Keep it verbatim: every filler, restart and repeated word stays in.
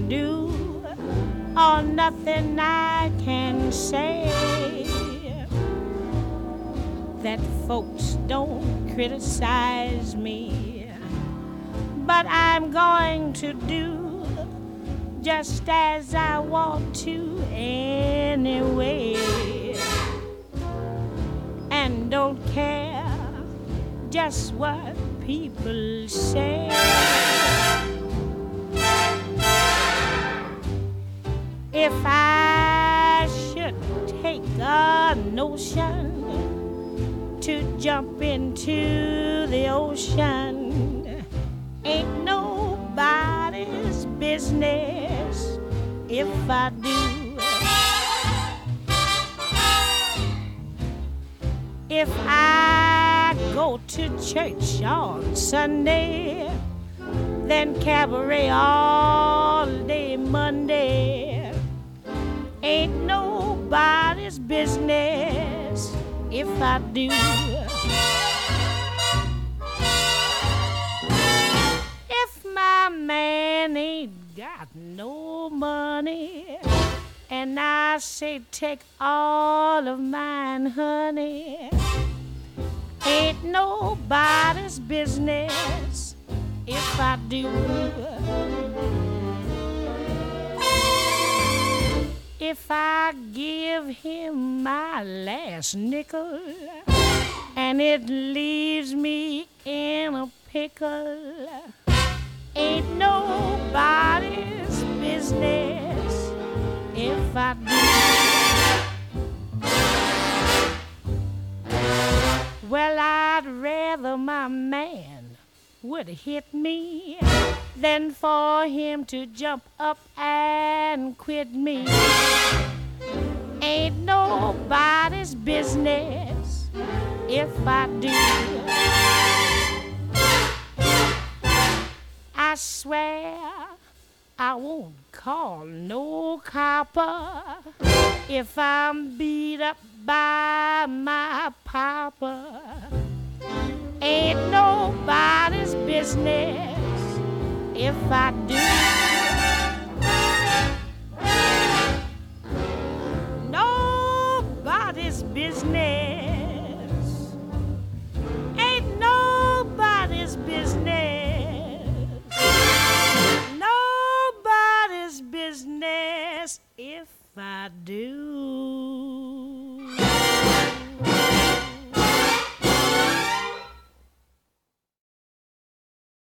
do or nothing I can say that folks don't criticize me, but I'm going to do just as I want to anyway, and don't care just what people say. If I should take a notion to jump into the ocean, ain't nobody's business if I do. If I go to church on Sunday, then cabaret all day Monday, ain't nobody's business if I do. If my man ain't got no money, and I say take all of mine, honey, ain't nobody's business if I do. If I give him my last nickel and it leaves me in a pickle, ain't nobody's business if I do. Well, I'd rather my man would hit me than for him to jump up and quit me. Ain't nobody's business if I do. I swear I won't call no copper if I'm beat up by my papa. Ain't nobody's business if I do. Nobody's business. Ain't nobody's business. Nobody's business if I do.